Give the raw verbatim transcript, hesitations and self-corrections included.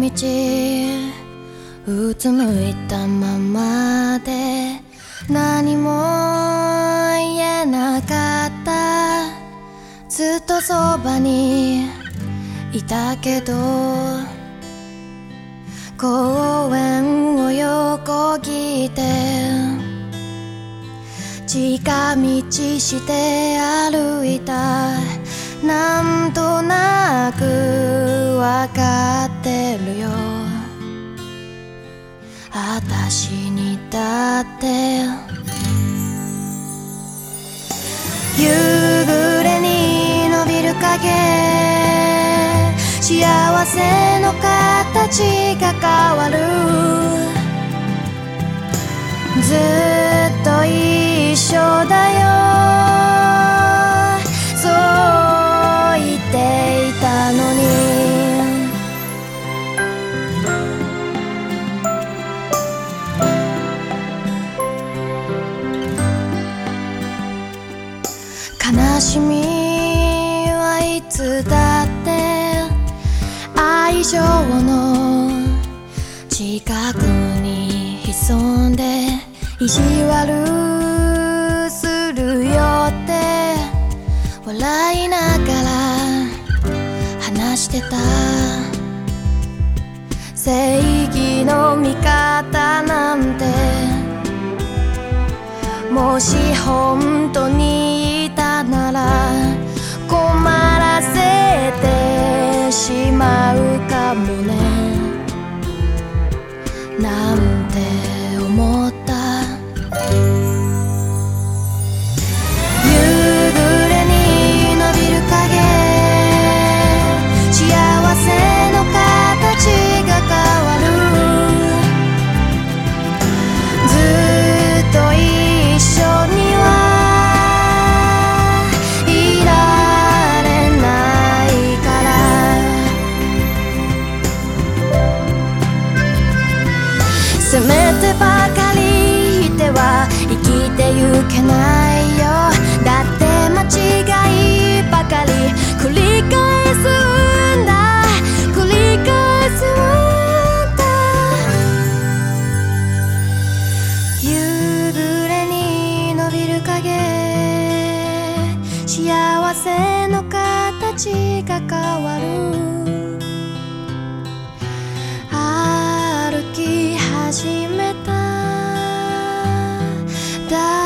道うつむいたままで何も言えなかった。ずっとそばにいたけど公園を横切って近道して歩いた。なんとなくわかってるよ、あたしにだって夕暮れに伸びる影、幸せの形が変わる。ずっと一緒だよ、そう言っていたのに。悲しみはいつだって愛情の近くに潜んで意地悪するよって笑いながら話してた。正義の味方なんてもし本当にいたなら困らせてしまうかもねなんて思った。夕暮れに伸びる影、幸せの形が変わる。ずっと一緒にはいられないから、せめてばかりいては生きてゆけないよ。だって間違いばかり繰り返すんだ、繰り返すんだ。夕暮れに伸びる影、幸せの形が変わる。歩き始めただ